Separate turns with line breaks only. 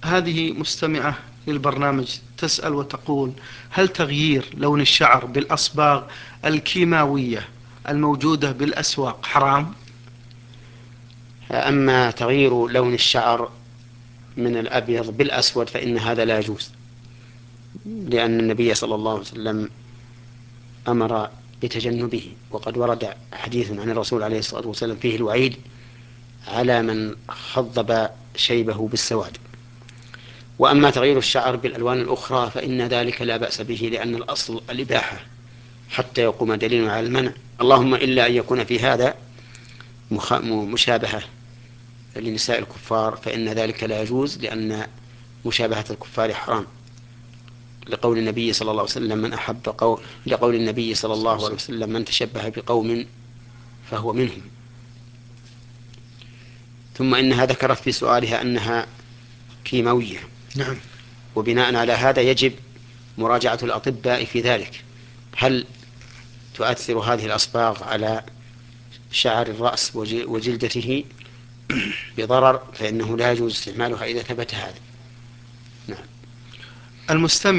هذه مستمعة للبرنامج تسأل وتقول: هل تغيير لون الشعر بالأصباغ الكيماوية الموجودة بالأسواق حرام؟
أما تغيير لون الشعر من الأبيض بالأسود فإن هذا لا يجوز، لأن النبي صلى الله عليه وسلم أمر بتجنبه، وقد ورد حديث عن الرسول عليه الصلاة والسلام فيه الوعيد على من خضب شيبه بالسواد. وأما تغيير الشعر بالألوان الأخرى فإن ذلك لا بأس به، لأن الأصل الإباحة حتى يقوم دليل على المنع، اللهم إلا أن يكون في هذا مشابهة لنساء الكفار، فإن ذلك لا يجوز، لأن مشابهة الكفار حرام، لقول النبي صلى الله عليه وسلم لقول النبي صلى الله عليه وسلم: من تشبه بقوم فهو منهم. ثم إنها ذكرت في سؤالها أنها كيماوية،
نعم.
وبناء على هذا يجب مراجعة الأطباء في ذلك، هل تؤثر هذه الأصباغ على شعر الرأس وجلدته بضرر، فإنه لا يجوز استعمالها إذا ثبت هذا. نعم.
المستمع